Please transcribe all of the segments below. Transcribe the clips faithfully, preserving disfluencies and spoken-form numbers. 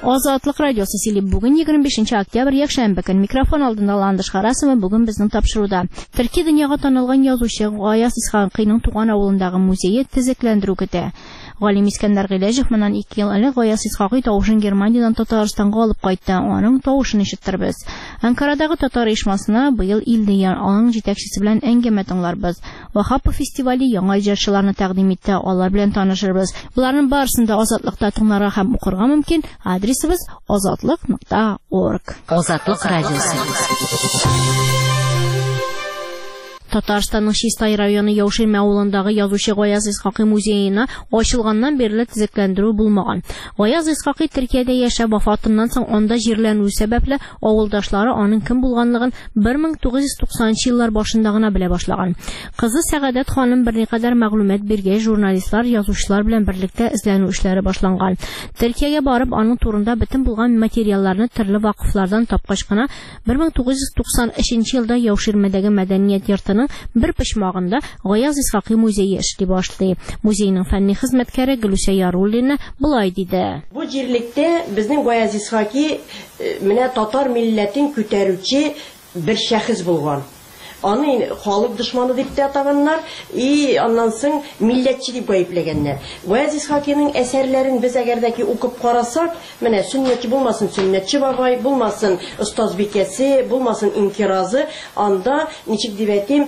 Азатлык радиосы сөйлеп бүген егерме бишенче октябрь якшәмбе көн микрофон алдында Ландыш Харасова бүген безнең тапшыруда. Төркия дөньяга танылган язучы Гаяз Исхакыйның туган авылындагы музее төзекләндерү көтә. Галим Искәндәр Гыйләҗев моннан ике ел элек Гаяз Исхакый тавышын Германиядән Татарстанга алып кайтты. Аның тавышын ишеттербез. Анкарадагы татар оешмасына быел Илдияр аның җитәкчесе белән әңгәмә тыңларбыз. Вахапов фестивале яңа җырчыларны тәкъдим итте. Алар белән танышырбыз. Буларның барысын да Азатлыкта тыңларга һәм укырга мөмкин. Адресыбыз азатлык нокта орг. Азатлык радиосы. Татарстанның Чистай районы Яуширме авылындагы язучы Гаяз Исхакый музеена ачылганнан бирле төзекләндерү булмаган. Гаяз Исхакый Төркиядә яшәп вафатыннан соң анда җирләнү сәбәпле авылдашлары аның кем булганлыгын бер мең тугыз йөз туксанынчы еллар башында гына белә башлаган. Кызы Сәгадәт ханым берникадәр мәгълүмат биргәч, журналистлар, язучылар белән берлектә эзләнү эшләре башланган. Төркиягә барып, аның турында бөтен булган материалларны төрле вакыфлардан тапкач кына бер мең тугыз йөз туксан өченче елда Яуширмәдәге мәдәният йортының бер почмагында Гаяз Исхакый музее эшли башлый. Музейның фәнни хезмәткәре Гөлүсә Яруллина булай диде. Бу җирлектә безнең Гаяз Исхакый менә татар милләтен күтәрүче бер шәхес булган. Аны халык дошманы дип тә атаганнар, и аннан соң милләтче дип гаепләгәннәр. Гаяз Исхакыйның әсәрләрен без әгәрдәки укып карасак, менә сөннәтче булмасын сөннәтче бабай, булмасын остаз бикәсе, булмасын инкиразы, анда ничек дип әйтим,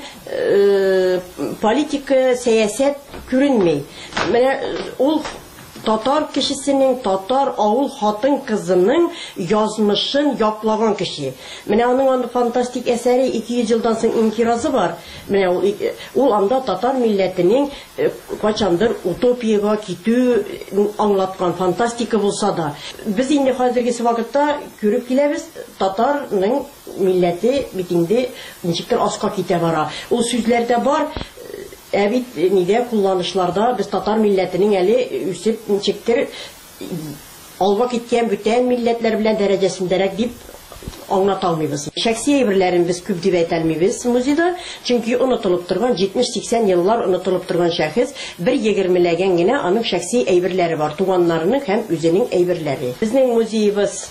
политика, сәясәт күренми. Менә ул татар кешесенең, татар авыл хатын кызының язмышын яклаган кеше. Менә аның аны фантастик әсәре ике йөз елдан соң инкиразы бар. Менә ул, ул анда татар милләтенең качандыр утопиягә китү аңлаткан фантастика булса да. Без инде хәзерге вакытта күреп киләбез, татарның милләте бит инде ничектер аска китә бара. Ул сүзләрдә бар. Ә бит нидә кулланышларда без татар милләтенең әле үсеп ничектер алга киткән бүтән милләтләр белән дәрәҗәсендәрәк дип аңлата алмыйбыз. Шәхси әйберләрен без күп дип әйтә алмыйбыз музейда, чөнки онытылып торган җитмеш-сиксән еллар онытылып торган шәхес бер егермеләгән генә аның шәхси әйберләре бар, туганнарының һәм үзенең әйберләре. Безнең музеебыз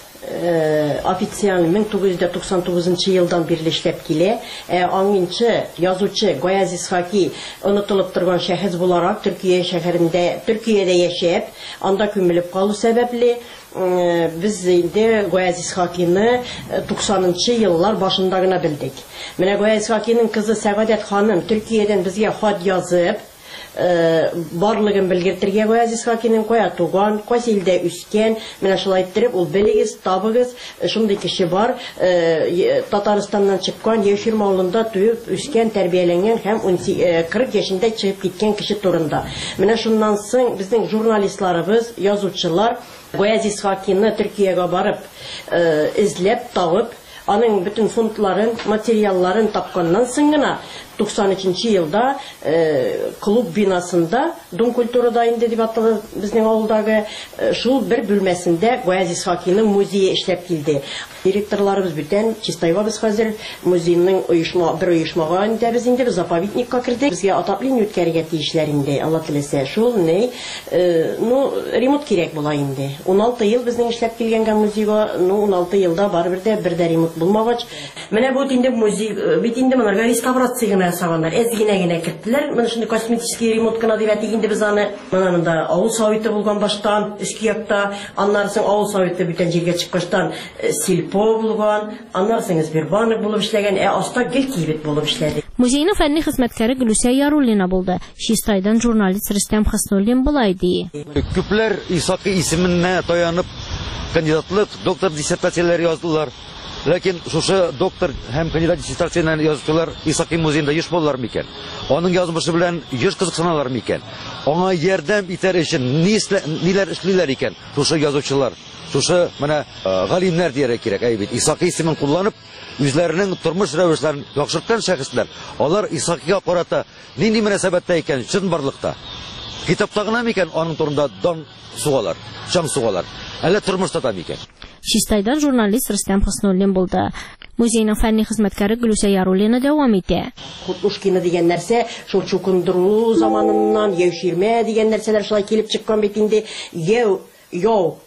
официаль мең тугыз йөз туксан тугызынчы елдан бирле эшләп килә. Аңынчы язучы Гаяз Исхакый онытылып торган шәхес буларак Төркия шәһәрендә, Төркиядә яшәп, анда күмелеп калу сәбәпле без инде Гаяз Исхакыйны туксанынчы еллар башында гына белдек. Менә Гаяз Исхакыйның кызы Сәгадәт ханым Төркиядән безгә хат язып, барлыгын белгертергә Гаяз Исхакыйның кая туган, кайсы илдә үскән, менә шулай иттереп ул белегез, табыгыз, шундый кеше бар, Татарстаннан чыккан, Яуширме авылында туып, үскән, тәрбияләнгән һәм кырык яшендә чыгып киткән кеше турында. Менә шуннан соң безнең журналистларыбыз, язучылар Гаяз Исхакыйны Төркиягә барып, эзләп табып, аның bütün фондларын, материалларын тапканнан соң гына туксан өченче елда клуб бинасында, Дом культурада инде дип аталган безнең авылдагы шул бер бүлмәсендә Гаяз Исхакыйның музее эшләп килде. Директорларыбыз бүтән Чистайга biz хәзер музейның оешма, бер оешмага инде без инде заповедникка кирдек. Безгә атаплыйны үткәрергә тиешләр инде, Алла теләсә. Шул не, ну, ремонт кирәк була инде. ун алты ел безнең эшләп килгәнгә музейга, ну, ун алты елда барыбер дә бер дә ремонт булмагач. Менә бу инде музей, бит инде монарга реставрация гына ясаганнар. Әз генә генә керттеләр. Менә шундый косметический ремонт кына дип әйтик инде без аны. Монда авыл советы булган баштан, өске якта, аннан соң авыл советы бүтән җиргә чыккачтан Сильпо булган, аннан соң Сбербанк булып эшләгән, ә аста гел кибет булып эшләде. Музейның фәнни хезмәткәре Гөлүсә Яруллина булды. Чистайдан журналист Рөстәм Хәснуллин булай ди. Күпләр Исхакый исеменә таянып кандидатлык, доктор диссертацияләр яздылар. Ләкин шушы доктор һәм кандидат диссертацияләрен язучылар Исхакый музеенда еш булалар микән? Аның язмышы белән еш кызыксыналар микән? Аңа ярдәм итәр өчен ниләр эшлиләр икән шушы язучылар? Шушы менә галимнәр дияргә кирәк, әйбит. Исхакый исемен кулланып, үзләренең тормыш рәвешләрен яхшырткан шәхесләр, алар Исхакыйга карата нинди мөнәсәбәттә икән чын барлыкта? Китапта гына микән аның турында дан сугалар, җан сугалар? Әллә тормышта да микән? Чистайдан журналист Рөстәм Хәснуллин булды. Музейның фәнни хезмәткәре Гөлүсә Яруллина дәвам итә. Хутушкина дигән нәрсә, шул чукындыру заманыннан, Яуширме дигән нәрсәләр шулай килеп чыккан бит инде. Яу, яу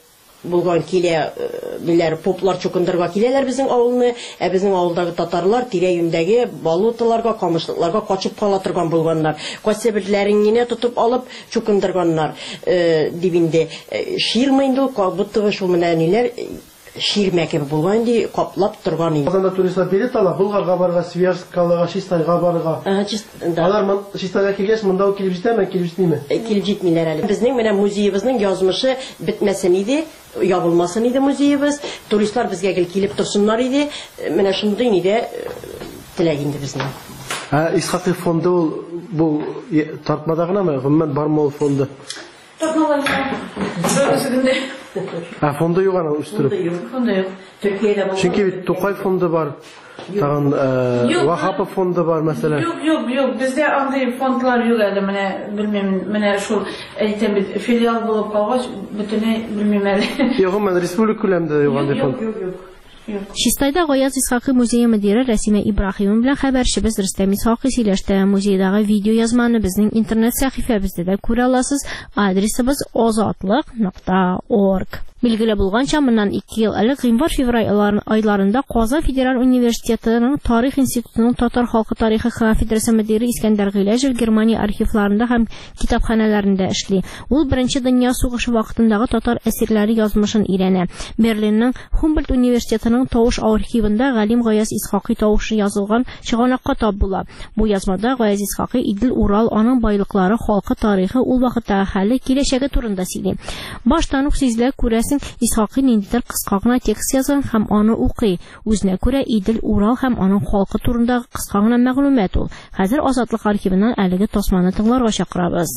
булган килә, биләр поплар чукындырга киләләр безнең авылны, ә безнең авылдагы татарлар тирә-юньдәге болоталарга, камышлыкларга качып кала торган булганнар. Кайсыберләрен генә тотып алып чукындырганнар. Дип инде ширмы инде будто шул менә ниләр ширмәке булган ди, каплап торган иде. Казанда туристлар билет ала, Булгарга барырга, Свияжскаларга, Чистайга барырга. Алар Чистайга килгәч, монда килеп җитәме, килеп җитмиме? Килеп җитмиләр әле. Безнең менә музеебезнең язмышы бетмәсен иде, ябылмасын иде музеебыз. Туристлар безгә килеп торсыннар иде. Менә шундый иде теләк инде безнең. Ә Исхакый фонды ул бу тартмада гынамы, гомумән бармы ул фонды? Тартмаларга. Бөтенсегендә. А фонды юк аны үстереп. Фонды юк. Төркиядә булган. Чөнки бит Тукай фонды бар. Тагын Вахапов фонды бар мәсәлән. Юк, юк, юк. Бездә андый фондлар юк әле, менә белмим, менә шул әйтәм бит филиал булып калгач, бөтенләй белмим әле. Юк, мен республика күләмендә юк андый фонд. Юк, юк, юк. Чистайда Гаяз Исхакый музее мөдире Рәсимә Ибраһимова белән хәбәрчебез Рөстәм Исхакый сөйләште. Музейдагы видео язманы безнең интернет сәхифәбездә дә күрә аласыз. Адресыбыз азатлык нокта орг. Билгеле булганча, моннан ике ел элек гыйнвар-февраль айларында Казан Федераль университетының Тарих институтының татар халкы тарихы кафедрасы мөдире Искәндәр Гыйләҗев Германия архивларында һәм китапханәләрендә эшли. Ул Беренче дөнья сугышы вакытындагы татар әсирләре язмышын өйрәнә. Берлинның Хумбольдт университетының тавыш архивында Галим Гаяз Исхакый тавышы язылган чыганакка тап була. Бу язмада Гаяз Исхакый Идел Урал, аның байлыклары, халкы тарихы, ул вакыттагы хәле, киләчәге турында сөйли. Баштан ук сизелә, күрәсең, Исхакый ниндидер кыска гына текст язган һәм аны укый. Үзенә күрә Идел Урал һәм аның халкы турында кыска гына мәгълүмат ул. Хәзер Азатлык архивыннан әлеге тасманы тыңларга чакырабыз.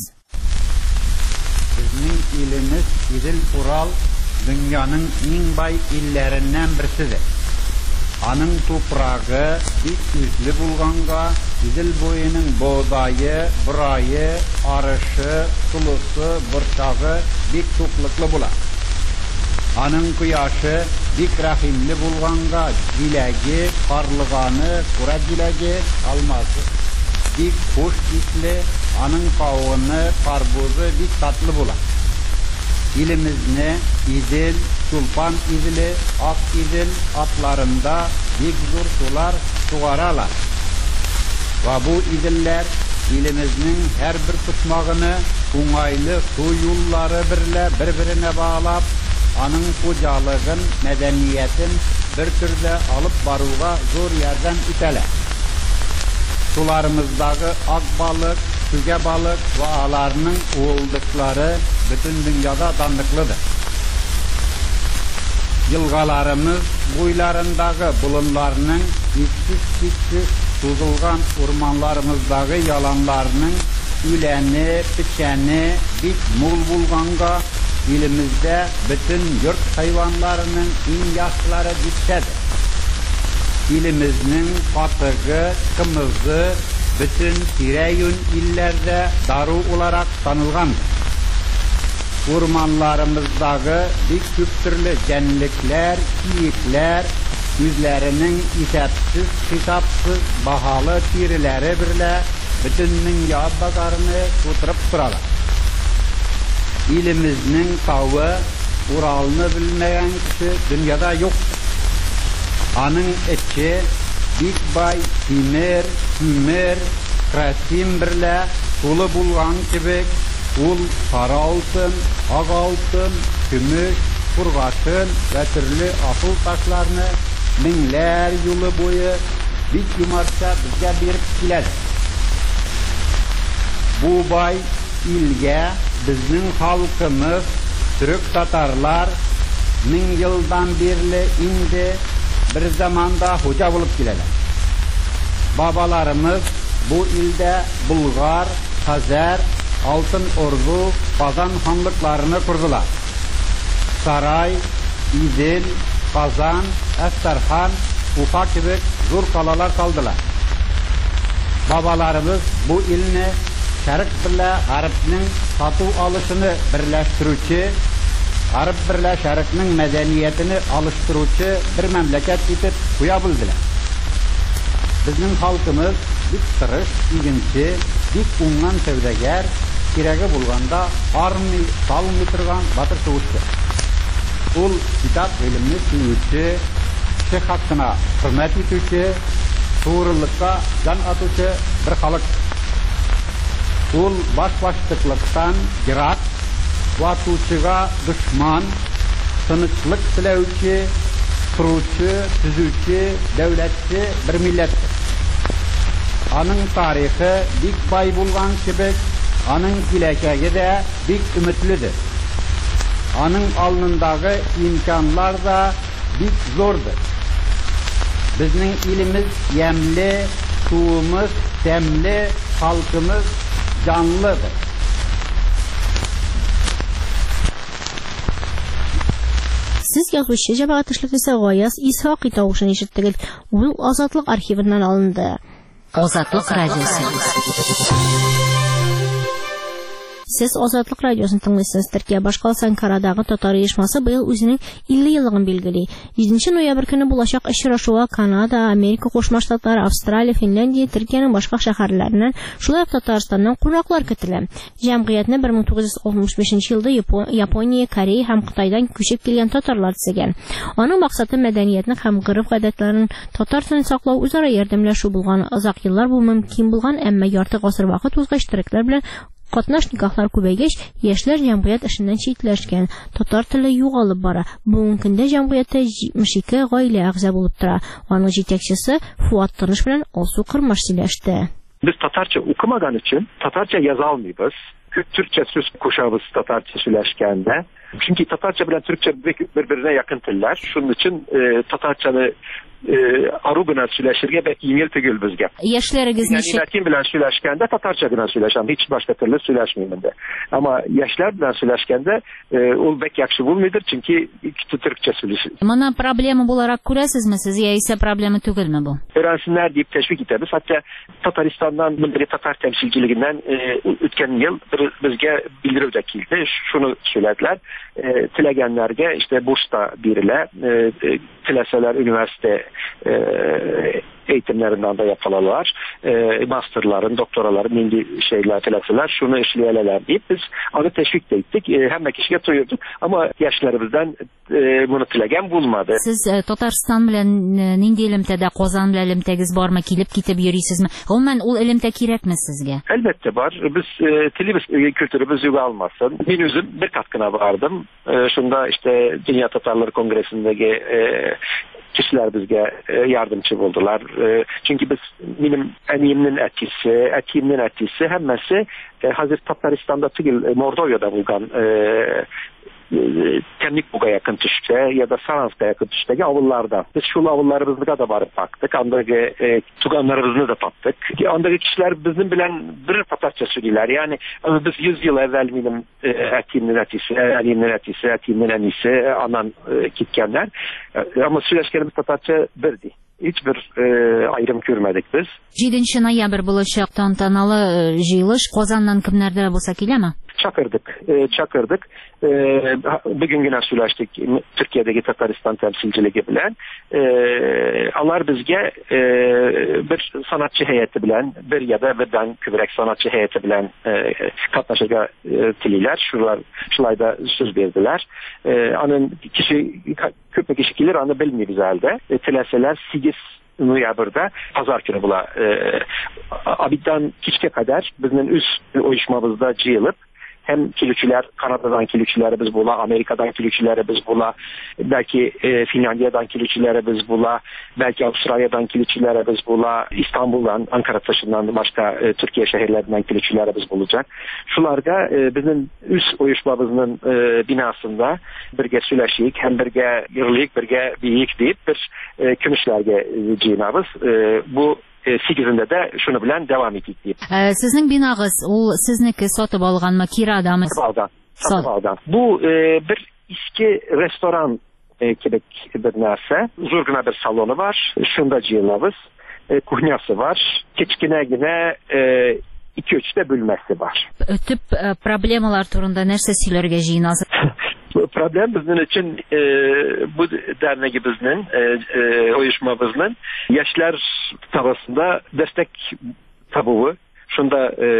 Безнең илебез Идел Урал дөньяның иң бай илләреннән берсидер. Аның тупрагы бик үзле булганга, Идел буеның бодайы, бурайы, арышы, сулысы, борчагы бик туклыклы була. Аның кояшы бик рәхимле булганга, җиләге, карлыганы, кура җиләге, алмасы бик хуш исле, аның кавыны, карбузы бик татлы була. Илемезне Идел, Чулпан Иделе, Ак Идел атларында бик зур сулар сугаралар. Ва бу Иделләр илемезнең һәрбер почмагыны уңайлы су юллары берлә бер-беренә баглап, аның хуҗалыгын, мәдәниятен бер төрдә алып баруга зур ярдәм итәләр. Суларымыздагы ак балык, сүгә балык ва аларның уылдыклары бөтен дөньяда данлыклыдыр. Елгаларымыз буйларындагы болынларның иксез-иксез сузылган урманларымыздагы яланларның үләне, печәне бик мул булганга, илемездә бөтен йорт хайванларының иң яхшылары җитешәдер. Илемезнең катыгы, кымызы бөтен тирә-юнь илләрдә дару уларак танылгандыр. Урманларымыздагы бик күп төрле җәнлекләр, киекләр үзләренең исәпсез, хисапсыз баһалы тиреләре берлә бөтен дөнья базарыны тутырып торалар. Илемезнең тавы, Уралны белмәгән кеше дөньяда юк. Аның эче бик бай тимер, күмер, красим берлә тулы булган кебек, ул кара алтын, ак алтын, көмеш, кургашын ва төрле асыл ташларны меңләр юлы буе бик юмарча безгә биреп киләдер. Бу бай илгә безнең халкымыз, төрек татарлар мең елдан бирле инде bir zamanda hoca bulup kileler. Babalarımız bu ilde Bulgar, Hazar, Altın Ordu, Kazan hanlıklarını kurdular. Saray, İdil, Kazan, Estarhan, Ufa gibi zor kalalar saldılar. Babalarımız bu ilini Şərq birlə Qaribnin satu alışını birləştirücü, Qarib birlə Şərqnin mədəniyyətini alıştırıcı bir məmləkət itib qoya bildiler. Bizning xalqımız bik tırış, iginci, bik uңған sevdəgər, kirəgi bulğanda armı, salmı turğan batır soğuşdur. ул kitap bilimni suyuvchi, kishi haqqına hurmat etuvchi, to'g'rilikka jon atuvchi bir xalq. Ул bosh-boshliqlikdan yiroq, vatuvchiga dushman, tinchlik tilovchi, quruvchi, tuzuvchi, davlatchi bir millat. Aның tarixi bik boy bo'lgan kibik, aның kelajagi de bik ümitlidir. Aның alnındagi imkonlar da bik zo'rdir. Bizning elimiz yemli, suvimiz temli, xalqimiz canlıdır. Siz yazuvchi jamoat ishligisi G'oyas Ishoqiy tovushini eshitdingiz. U Ozodlik arxividan olindi. Ozodlik radiosi. Siz Ozodlik radiosini tinglaysiz. Turkiya boshqalsa Ankaradagi Tatar uyushmasi bыел o'zining ellik yilligini belgilay. yedinchi noyabr kuni bo'lajak uchrashuv Kanada, Amerika Qo'shma Shtatlari, Avstraliya, Finlandiya, Turkiyaning boshqa shaharlaridan, shulay Tataristondan qo'noqlar kitiladi. Jamg'iyatni bir ming to'qqiz yuz oltmish beshinchi yilda Yaponiya, Koreya ham Xitoydan ko'chib kelgan tatarlar tuzgan. Uning maqsadi madaniyatni ham urf-odatlarini, tatar tilini saqlov, o'zaro yordamlashuv bo'lgan. Uzoq yillar bu mumkin bo'lgan, ammo yarti asr vaqt o'zga ishtiroklar bilan qatnash nikohlar ko'paygach, yoshlar jamg'iyat ishidan chetlashgan, tatar tili yo'qolib bora. Bugungi kunda jamg'iyatda yetmish ikki oila a'zo bo'lib turadi. Uning yetakchisi Fuat Tanish bilan Osu Qirmash silashdi. Biz tatarcha o'qimagan uchun tatarcha yoza olmaymiz. Türkçe söz koşağımız Tatarca söyleşkende. Çünkü Tatarca bilen Türkçe birbirine yakın tiller. Şunun için e, Tatarcanı e, aru bilen söyleşirge ve İngil tegül bizge. Yaşlarınız neşe? Yani Latin bilen söyleşkende Tatarca bilen söyleşen. Hiç başka türlü söyleşmeyeyim de. Ama yaşlar bilen söyleşkende e, ol bek yakşı bulmuyordur. Çünkü Türkçe söyleşir. Bana problemi olarak kurasız mı siz? Ya ise problemi tügül mü bu? Öğrensinler deyip teşvik ederiz. Hatta Tataristan'dan, bundaki Tatar temsilciliğinden e, ötken yıl bizge bildirib de kildi. Şunu söylediler. E, tilegenlerge işte burs da birile, e, e, tileseler üniversite e, eğitimlerinden de yapılalar. E, masterların, doktoraların indi şeyler tileseler şunu işleyeler deyip biz onu teşvik de ettik. E, hem de kişiye tuyurduk ama yaşlarımızdan e, bunu tilegen bulmadı. Siz e, Tataristan bilen e, nindi ilimtede, Qozan bilen ilimtegiz var mı? Kilip kitip yürüysizmi? Olman ol ilimte kirek mi sizge? Elbette var. Biz e, tilimiz, e, kültürümüz yuva almasın. Ben özüm bir katkına vardım. E, şunda işte Dünya Tatarları Kongresi'ndeki e, kişiler bizge e, yardımcı oldular. E, çünkü biz benim eniyimnin etkisi, etiyimnin etkisi hemmesi e, hazır Tataristan'da tigil e, Mordova'da bulgan e, Temlik buğa yakın düşte ya da Saransk'a yakın düşteki avullarda. Biz şu avullarımızda da varıp baktık. Andaki e, tuganlarımızı da taptık. Andaki kişiler bizim bilen bir Tatarca söylüyorlar. Yani biz yüz yıl evvel benim e, etiğimin etisi, elimin etisi, etiğimin enisi, anan e, kitkenler. E, ama söyleşkenimiz Tatarca birdi. Hiçbir e, ayrım görmedik biz. yedinchi noyabr bo'lajak tantanalı jiyilish Qozondan kimlardir bo'lsa kelami? Çakırdık, e, çakırdık. E, bugün yine söyleştik Türkiye'deki Tataristan temsilciliği bilen. E, onlar bizge e, bir sanatçı heyeti bilen, bir ya da birden kübrek sanatçı heyeti bilen e, katlaşıga e, tililer. Şuralar, şulayda söz verdiler. E, anın kişi, köpek kişi gelir, anı bilmiyor biz halde. E, tileseler sekiz noyabrda pazar günü bula e, Abid'den Kiçke kadar bizim üst uyuşmamızda cıyılıp hem kilüçüler, Kanada'dan kilüçüleri biz bula, Amerika'dan kilüçüleri biz bula, belki e, Finlandiya'dan kilüçüleri biz bula, belki Avustralya'dan kilüçüleri biz bula, İstanbul'dan, Ankara taşından başka e, Türkiye şehirlerinden kilüçüleri biz bulacak. Şularda e, bizim üst uyuşmamızın e, binasında birge süleşik, hem birge yırılık, birge büyük deyip bir e, kümüşlerge cinabız. E, bu sekizinde de şunu bilen devam ettik deyip. Ee, sizin binağız, o sizniki satıp alganmı, kiradamı? Satıp algan. Satıp algan. Bu e, bir eski restoran e, kebek bir nerse. Zurguna bir salonu var. Şunda cihazımız. E, kuhnyası var. Keçkine yine e, iki üçte bölmesi var. Ötüp e, problemalar turunda nerse silerge jiyinazı? Problem bizim için e, bu derneğimizin, e, e, uyuşmamızın yaşlar arasında destek tabuğu. Şunda e,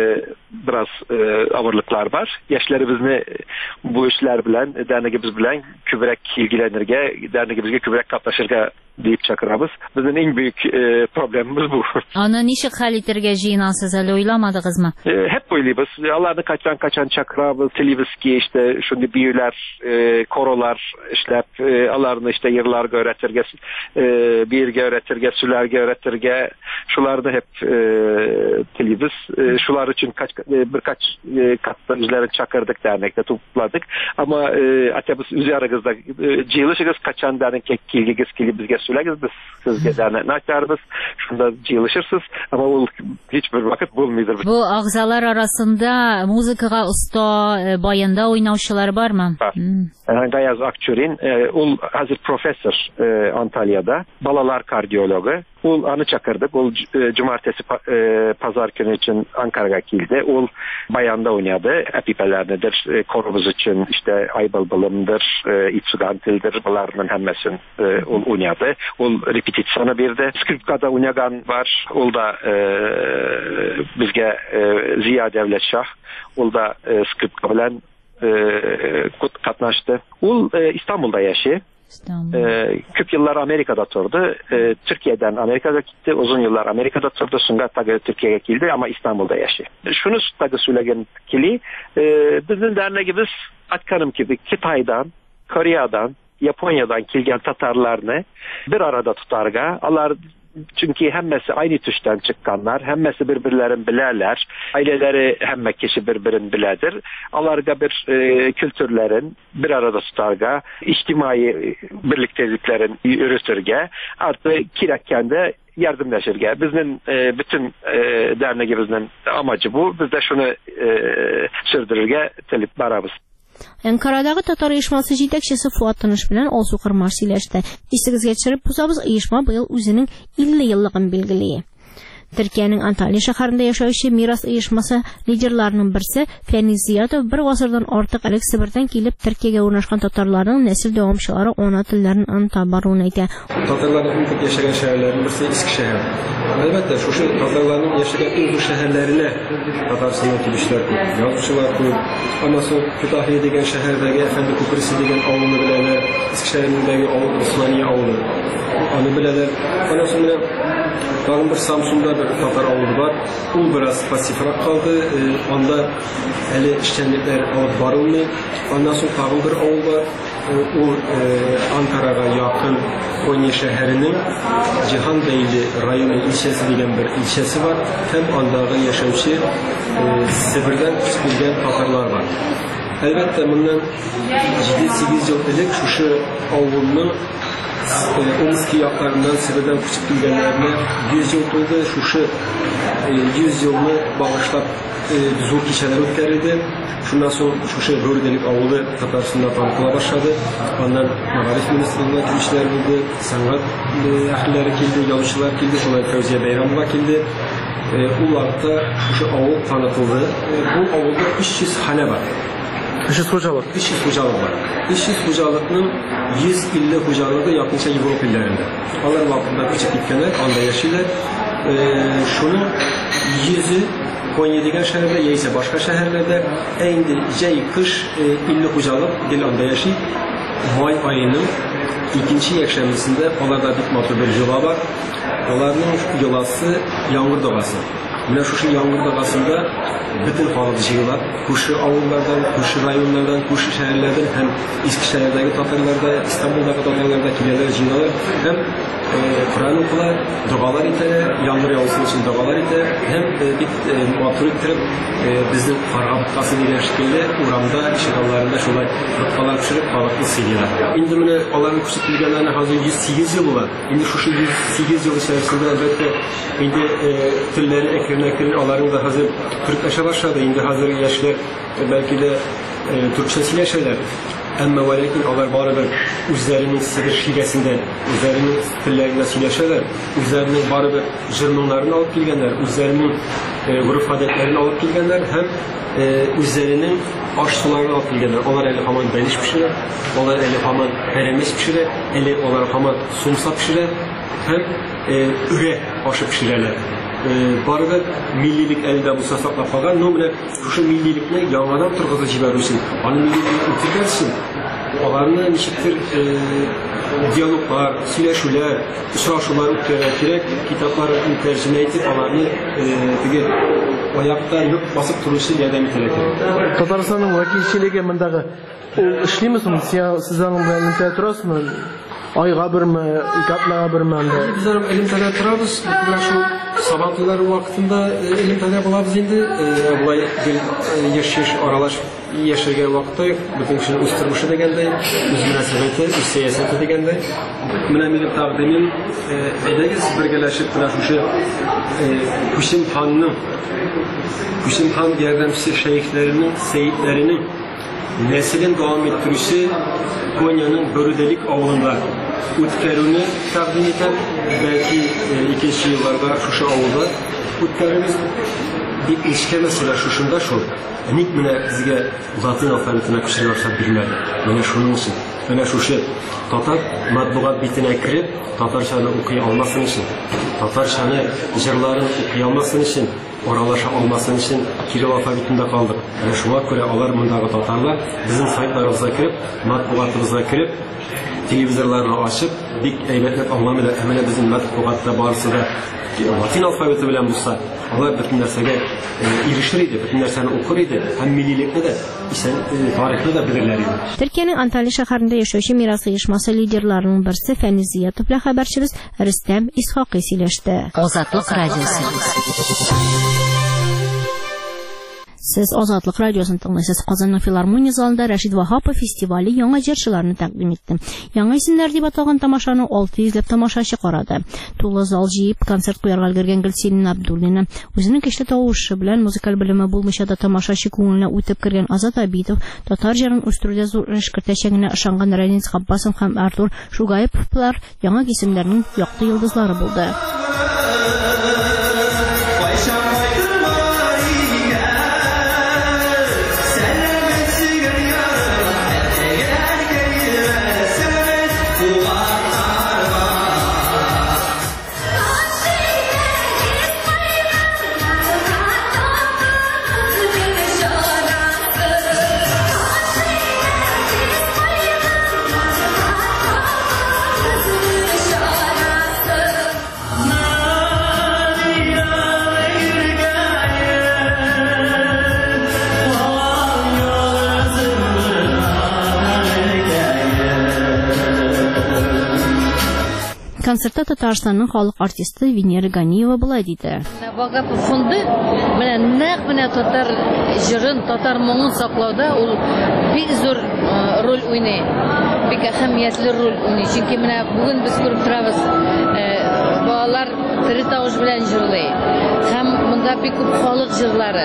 biraz e, ağırlıklar var. Yaşlarımızı bu işler bilen, derneğimiz bilen kübrek ilgilenirge, derneğimizge kübrek katlaşırga deyip çakıramız. Bizim en büyük e, problemimiz bu. Ana nişik hal etirge jinansız hali oylamadınız mı? E, hep oyluyuz. Allah'ını kaçan kaçan çakıramız, televizki işte şunu büyüler, e, korolar işlep, e, Allah'ını işte yırlar öğretirge, e, birge öğretirge, sülerge öğretirge, şularda hep e, televiz. E, şular için kaç e, birkaç e, katta üzerine çakırdık dernekte topladık. Ama e, atabız üzerigizde e, cihilişigiz kaçan dernekte kilgigiz kilibizge sülegiz biz sizge dernekne açarız. Şunda cihilişirsiniz ama o hiçbir vakit bulmaydır. Bu ağzalar arasında muzikaga usta e, bayanda oynavşılar var mı? Var. Hmm. Gayaz Akçur'in e, ul hazır profesör e, Antalya'da balalar kardiyologu. Ul anı çakırdık. Ul e, cumartesi pa, e, pazar günü için Ankara'ya geldi. Ul bayanda oynadı. Epipelernedir. E, korumuz için işte Aybalbalım'dır, e, İtsugantil'dir. Bunların hemmesin e, ul oynadı. Ul repetisyonu birdi. Skripkada oynayan var. Ul da e, bizge e, Ziya Devlet Şah. Ul da e, skripka bilen e, katnaştı. Ul e, İstanbul'da yaşı. Ee, küp yıllar Amerika'da turdu. Ee, Türkiye'den Amerika'da gitti. Uzun yıllar Amerika'da turdu. Sonra tabii Türkiye'ye geldi ama İstanbul'da yaşıyor. Şunu tabii söyleyen kili e, bizim derneğimiz Atkanım gibi Kitay'dan, Kore'den, Japonya'dan kilgen Tatarlarını bir arada tutarga. Allah çünkü hemmesi aynı tuştan çıkanlar, hemmesi birbirlerini bilerler, aileleri hemme kişi birbirini biledir. Alarga bir e, kültürlerin bir arada tutarga, içtimai birlikteliklerin yürütürge, artık kirakken de yardımlaşırga. Bizim e, bütün e, derneğimizin amacı bu. Biz de şunu e, sürdürürge telip baramız. Ankara'dagi Tatar uyushmasi yetakchisi Fuat Tinish bilan Olsu Qirmash siylashdi. Esigizga tushirib o'tamiz, uyushma buyil o'zining ellik yilligini belgilaydi. Turkiyaning Antalya shaharida yashovchi Miras uyushmasi liderlarining birisi Feniz Ziyatov bir asrdan ortiq ilk Sibirdan kelib Turkiyaga o'rnashgan tatarlarning nesl davomchilari ona tillarini antabarun aytdi. Tatarların en çok yaşayan şehirlerin birisi Eskişehir. Elbette şu şu Tatarların yaşayan en bu şehirlerine Tatarstan'dan kilişler koyuyor. Yazıcılar koyuyor. Ama sonra Kütahya degen şehirdeki Efendi Kuprisi degen avlunu bilenler, Eskişehir'indeki Osmaniye avlu. Onu bilenler. Ondan sonra Dağın bir Samsun'da bir Tatar avlu var. O biraz pasifrak kaldı. Ee, onda eli işkenlikler alıp varılmıyor. Ondan sonra dağın bir avlu var. Ee, o e, Ankara'ya yakın Konya şehrinin Cihanbeyli rayonu ilçesi degen bir ilçesi var. Hem ondağın yaşamşı e, Sibir'den çıkılgan Tatarlar var. Elbette bundan yedi sekiz yıl dedik şu şu avlunun Omski yaklarından Sibir'den küçük bilgenlerine yüz yıl oldu. Şu şu yüz yılını bağışlap zor kişiler ötkerildi. Şundan sonra şu şu bölgelik avlu Tatarstan'da tanıtıla başladı. Ondan Magarif Ministrliği'ne girişler buldu. Sanat ahlileri geldi, yazıcılar geldi. Şunlar Fevziye Beyramova geldi. Ularda şu şu avlu tanıtıldı. Bu avluda üç yüz hane var. üç yüz hocalık. üç yüz hocalık var. üç yüz hocalıkның yüz elli hocalığı da yakınca Avrupa illerinde. Onlar vaktinde küçük gitkenler, anda yaşıyorlar. Ee, şunun yüzü Konya degen şehirde, yeyse başka şehirlerde endi cey kış elli hocalık bir anda yaşıyor. May ayının ikinci yakşemisinde onlarda bitmakta bir yıla var. Onların yılası yağmur doğası. Yine şu yağmur doğasında bütün halkı şeyler, kuşu avullardan, kuşu rayonlardan, kuşu şehirlerden hem Eskişehir'deki Tatarlarda, İstanbul'daki Tatarlarda kileler cinalar hem e, Kur'an okular, dualar iter, yağmur yağılsın için dualar iter, hem e, bir e, muhatırı bitirip e, bizim Karabıkkası diye şekilde uğramda, işgallarında şolay rıkkalar pişirip halkı siliyorlar. Şimdi bunu onların küçük bilgilerine hazır yüz sekiz yıl var. Şimdi şu şu yüz sekiz yıl içerisinde elbette şimdi e, tilleri ekran ekran onların da hazır kırk yaşa başladı. Şimdi hazır yaşlar e, belki de e, Türkçesiyle şeyler. Ama ve lakin onlar bari bir üzerinin Sibir şivesinden, üzerinin tilleriyle söyleşirler, üzerinin bari bir jırnonlarını alıp gelgenler, üzerinin e, grup adetlerini alıp gelgenler, hem e, üzerinin aş sularını alıp gelgenler. Onlar eli haman beliş pişirir, onlar eli haman heremes pişirir, eli onlar haman sumsa pişirir, hem e, üre aşı pişirirler. barıda millilik elde bu saklap kalgan, no bile şu millilikni yangadan turg'izib jibarish uchun, onu millilikni o'tirgach uchun, ularni nechikdir diyaloglar, сөйләшүләр, очрашулар үткәрергә кирәк, китапларны тәрҗемә итеп, аларны теге аякта нык басып торучы ярдәм итәргә кирәк. Татарстанның вәкилчелеге мондагы эшлимесезме? Сез аның белән турасызмы? Айга берме, ике атнага берме анда? Без элемтәдә торабыз, менә шул сабантылар вакытында элемтәдә булабыз инде. Булай яшеш аралаш яшәргә вакыты, бөтен кешенең үз тормышы дигәндәй, үз мөнәсәбәте, үз сәясәте дигәндәй. Менә минем тәкъдимем, әйдәгез бергәләшеп менә шушы Күсем ханның, Күсем хан ярдәмчесе шәйхләренең, сәйидләренең нәселен дәвам иттерүче Конyaның Бөрүдәлек авылында үткәрүне тәкъдим итәм. Бәлки икенче елларда шушы авылда үткәрүбез. Бик эшкә мәсьәлә шушында шул. Ник менә безгә латин алфавитына күчерә башлап бирмәде. Менә шуның өчен. Менә шушы татар матбугат битенә кирип, татарчаны укый алмасын өчен, татарчаны җырларын укый алмасын өчен, аралаша алмасын өчен кирилл алфавитында калдык. Менә шуңа күрә алар мондагы татарлар безнең сайтларыбызга кирип, матбугатыбызга кирип, телевизорларны ачып, бик әйбәтләп аңламыйлар. Менә безнең матбугатта барысы да латин алфавиты белән булса, алар бөтен нәрсәгә ирешер иде, бөтен нәрсәне укыр иде, һәм милилекне дә, исән тарихны да белерләр иде. Төркиянең Анталия шәһәрендә яшәүче мирас оешмасы лидерларының берсе Фәниз Зиятов белән хәбәрчебез Рөстәм Исхакый сөйләште. Азатлык радиосы. Сез Азатлык радиосын тыңлыйсыз. Казанның филармония залында Рәшид Вахапов фестивале яңа җырчыларны тәкъдим итте. Яңа исемнәр дип аталган тамашаны алты йөзләп тамашачы карады. Тулы зал җыеп концерт куярга өлгергән Гөлсин Абдуллина, үзенең көчле тавышы белән музыкаль белеме булмыйча да тамашачы күңеленә үтеп кергән Азат Абитов, татар җырын үстерүдә зур эш кертәчәгенә ышанган Рәнис Габбасов һәм Артур Шугаеповлар яңа исемнәрнең якты йолдызлары булды. Концертта Татарстанның халык артисты Венера Ганиева булай диде. Вагапов фонды менә нәкъ менә татар җырын, татар моңын саклауда ул бик зур роль уйный. Бик әһәмиятле роль уйный. Чөнки менә бүген без күреп торабыз, балалар тере тавыш белән җырлый. Һәм монда бик күп халык җырлары.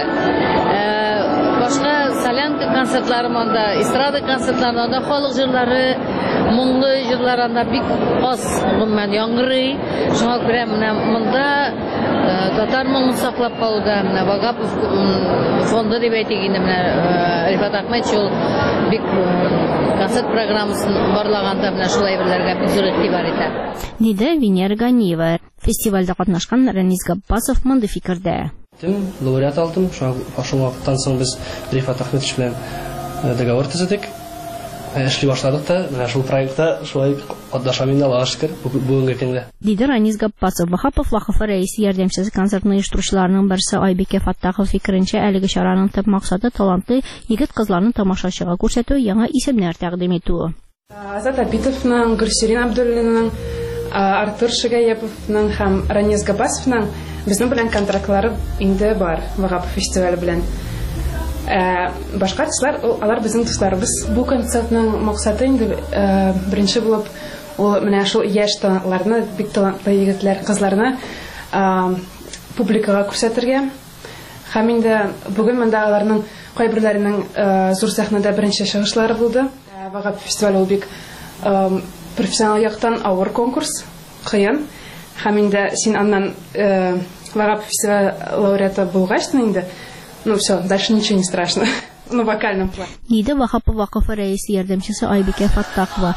Башка солянка концертлары монда, эстрада концертларында халык җырлары, моңлы җырларында бик аз гомумән яңгырый. Шуңа күрә менә монда татар моңын саклап калуда менә Вагапов фонды дип әйтик инде, менә Рифат Ахметшул бик концерт программасын барлаганда менә шулай берләргә бик зур игътибар итә. Диде Венера Ганиева. Фестивальдә катнашкан Рәнис Габбасов монда фикердә. Лауреат алдым. Шул вакыттан соң без Рифат Ахметович белән договор төзедек. Эшли башладык та, менә шул проектта шулай катнашам инде, Аллага шөкер, бүгенге көндә. Диде Рәнис Габбасов. Вахапов Вахафа рәисе ярдәмчесе концертны оештыручыларның берсе Айбикә Фаттахов фикеренчә, әлеге чараның төп максаты талантлы егет-кызларны тамашачыга күрсәтү, яңа исемнәр тәкъдим итү. Азат Абитовның, Гөлсин Абдуллинаның, Артур Шугаеповның һәм Рәнис Габбасовның безнең белән контрактлары инде бар Вагапов фестивале белән. Башка артистлар, алар безнең дусларыбыз. Бу концертның максаты инде беренче булып, ул менә шул яшь талантларны, бик талантлы егетләр, кызларны публикага күрсәтергә. Һәм инде бүген монда аларның кайберләренең зур сәхнәдә беренче чыгышлары булды. Вагапов фестивале ул бик профессионал яктан авыр конкурс, кыен. Һәм инде син аннан Вагапов фестивале лауреаты булгач инде, ну все, дальше ничего не страшно. Ну, в вокальном плане. Диде Вахапов Вакафа рәисе ярдәмчесе Айбикә Фаттахова.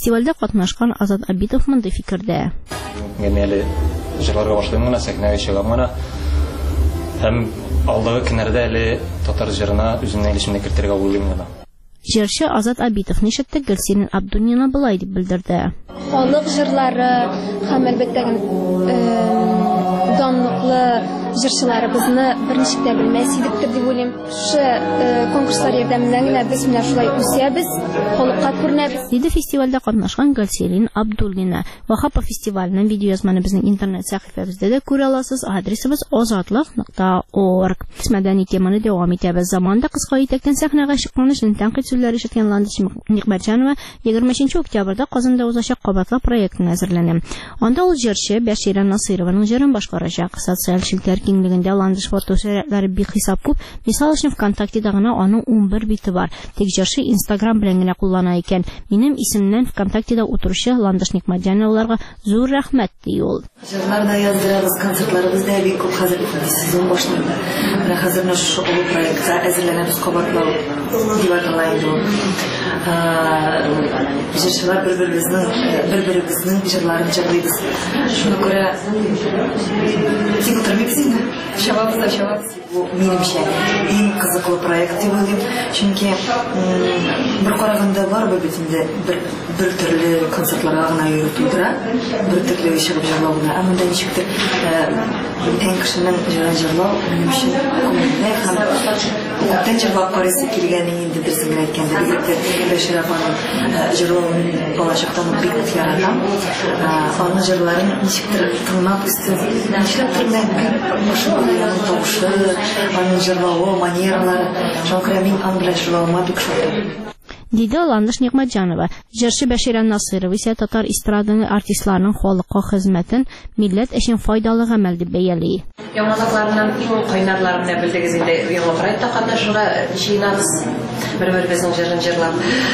Фестивальдә катнашкан Азат Абитов мондай фикердә. Гәмәле җырларга башлыйм гына, сәхнәгә чыгам гына. Һәм алдагы көннәрдә әле татар җырына үземнең өлешемне кертергә уйлыйм гына. Җырчы Азат Абитов нишәттә Гөлсинин Абдунина булай дип белдерде. Халык җырлары һәм әлбәттә данлыклы җырчыларыбызны берничек тә белмәс идектер дип уйлыйм. Шу конкурслар ярдәменнән генә без менә шулай үсәбез, халыкка күренәбез. Диде фестивальдә катнашкан Гөлсинин Абдуллина. Вахапа фестиваленең видеоязманы безнең интернет сәхифәбездә дә күрә аласыз. Адресыбыз азатлык нокта орг. Мәдәни теманы дәвам итәбез. Заманда кыска итәктән сәхнәгә чыкканыштан тәнкыйть сүзләре ишеткән Ландыш Никмәтҗанова егерменче октябрьдә Казанда узачак кабатлы проектын әзерләнә. Анда ул җырчы Бәширә Насырованың җырын башкарачак. Социаль шилтәр киңлегендә Ландыш фотосурәтләре бик хисап күп. Мисал өчен ВКонтактеда гына аның унбер бите бар. Тик җырчы Инстаграм белән генә куллана икән. Минем исемнән ВКонтактеда утыручы Ландыш Никмәтҗановларга зур рәхмәт ди ул. Җырларда яздырабыз, концертларыбызда бик күп хәзер сезон башланды. Менә хәзер шу проектка әзерләнәбез кабатлау дип аталайды. Җырчылар бер-беребезнең бер-беребезнең җырларын җырлыйбыз. Шуңа күрә тик утырмыйбыз инде. Чабабыз да чабабыз. Бу минемчә иң кызыклы проект дип уйлыйм. Чөнки бер караганда бар бу бит инде бер бер төрле концертларга гына йөрү тора, бер төрле чыгып җырлау гына. Әмма да ничектер әң кешенең җырын җырлау минемчә күңелдә һәм күптән җырлап карыйсы килгәнен инде берсен әйткәндә бигрәк Бәшир апаның җырлавын балачактан бик яратам. Аның җырларын ничектер тыңлап үстем. Ничектер бик башымда тавышы, аның җырлавы, манералары. Шуңа мин аның белән җырлавыма бик шатым. Диде Ландыш Никмәтҗанова. Җырчы Бәширә Насырова исә татар эстраданы артистларының халыкка хезмәтен милләт өчен файдалы гамәл дип бәяли. Яңалыкларның иң кайнарларын белдегез инде. Яңа проектта катнашырга җыенабыз. Бер-беребезнең җырын җырлап.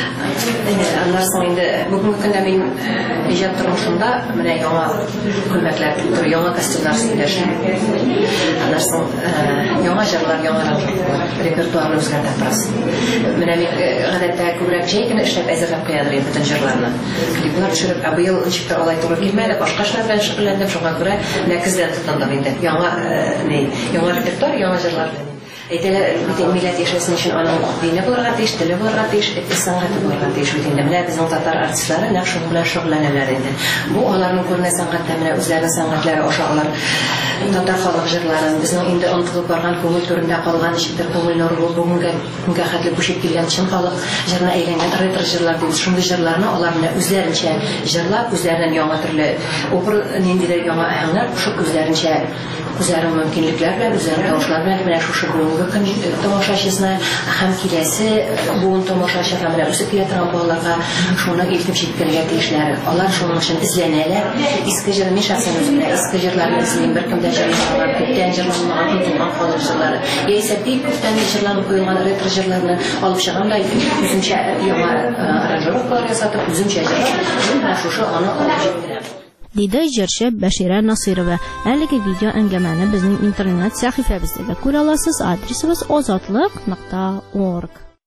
Аннан соң инде бүгенге көндә мин иҗат тормышында менә яңа күлмәкләр, яңа костюмнар сөйләшәм. Аннан соң яңа җырлар, яңа репертуарны үзгәртә торабыз. Менә мин гадәттә күбрәк җәй көне эшләп әзерләп куядыр инде бөтен җырларны. Клиплар төшереп, ә быел ничектер алай туры килмәде, башка эшләр белән шөгыльләндем, шуңа күрә нәкездән тотындым инде. Яңа не, яңа репертуар, яңа җырлар. Әйтәләр, бит милләт яшәсен өчен аның дине булырга тиеш, теле булырга тиеш, сәнгате булырга тиеш бит инде. Менә безнең татар артистлары нәкъ шуның белән шөгыльләнәләр инде. Бу аларның күренә сәнгатьтә менә үзләренең сәнгатьләре ашагалар. Татар халык җырларын, безнең инде онытылып барган күңел түрендә калган ничектер күңел нуры бүгенгә күнгә хәтле күчеп килгән чын халык җырына әйләнгән ретро җырлар дип шундый җырларны алар менә үзләренчә җырлап, үзләреннән яңа төрле опер ниндидер яңа аһәңнәр кушып үзләренчә үзләренең мөмкинлекләр белән, үзләренең тавышлар белән менә шушы бүгенге көн тамашачысына һәм киләсе буын тамашачыга менә үсеп килә торган балаларга шуны илтеп җиткерергә тиешләр. Алар шуның өчен эзләнәләр. Иске җыр мишасын үзләре, иске җырларны эзлим, бер кемдә җырланган, күптән җырланган, күптән халык җырлары. Яисә бик күптән җырланып куелган ретро җырларны алып чыгандай үзенчә яңа аранжировкалар ясатып, үзенчә җырлап, менә шушы аны алып җиткерә. Диде җырчы Бәширә Насырова. Әлеге видео әңгәмәне безнең интернет сәхифәбездә дә күрә аласыз. Адресыбыз азатлык нокта орг.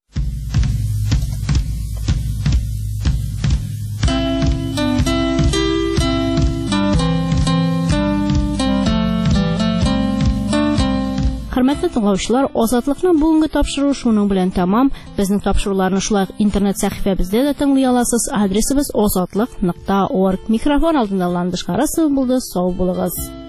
Хөрмәтле тыңлаучылар, азатлыкның бүгенге тапшыруы шуның белән тәмам. Безнең тапшыруларны шулай интернет сәхифәбездә дә тыңлый аласыз. Адресыбыз азатлык нокта орг. Микрофон алдында Ландыш Карасов булды. Сау булыгыз.